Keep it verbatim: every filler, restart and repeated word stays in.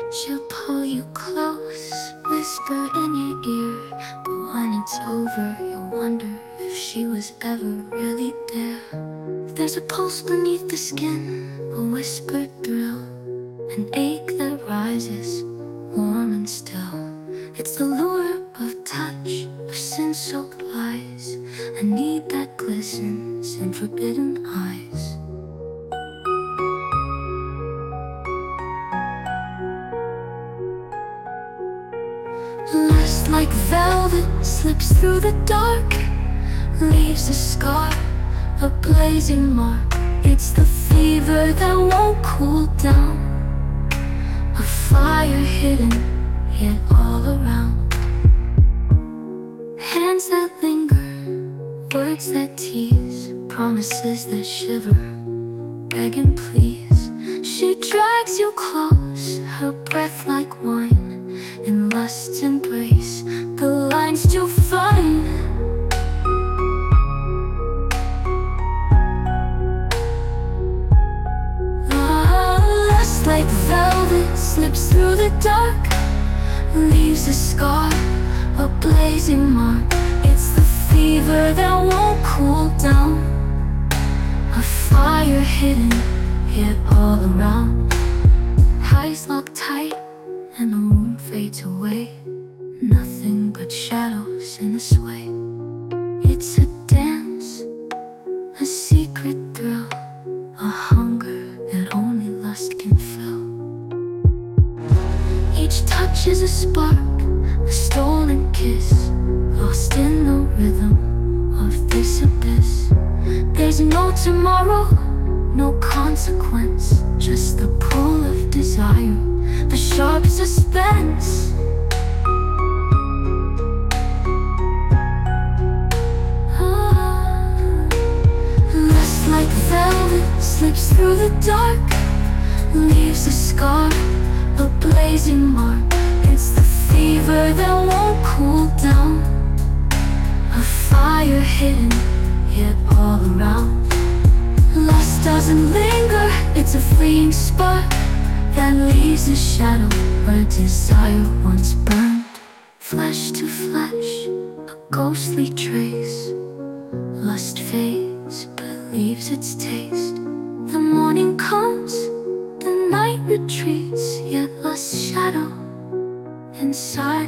She'll pull you close, whisper in your ear, but when it's over, you'll wonder if she was ever really there. There's a pulse beneath the skin, a whispered thrill, an ache that rises, warm and still. It's the lure of touch, of sin-soaked lies, a need that glistens in forbidden eyes. Lust like velvet slips through the dark, leaves a scar, a blazing mark. It's the fever that won't cool down, a fire hidden yet all around. Hands that linger, words that tease, promises that shiver, beg and please. She drags you close, her breath like wine, in lust's embrace, the lines too fine. Ah, lust like velvet slips through the dark, leaves a scar, a blazing mark. It's the fever that won't cool down, a fire hidden yet all around. Eyes locked tight and the room fades away, nothing but shadows in the sway. It's a dance, a secret thrill, a hunger that only lust can fill. Each touch is a spark, a stolen kiss, lost in the rhythm of this abyss. There's no tomorrow, no consequence, just the pull of desire, the sharp suspense. Ah, lust like velvet slips through the dark, leaves a scar, a blazing mark. It's the fever that won't cool down, a fire hidden yet all around. Lust doesn't linger, it's a fleeting spark that leaves a shadow where desire once burned. Flesh to flesh, a ghostly trace. Lust fades, but leaves its taste. The morning comes, the night retreats, yet lust's shadow inside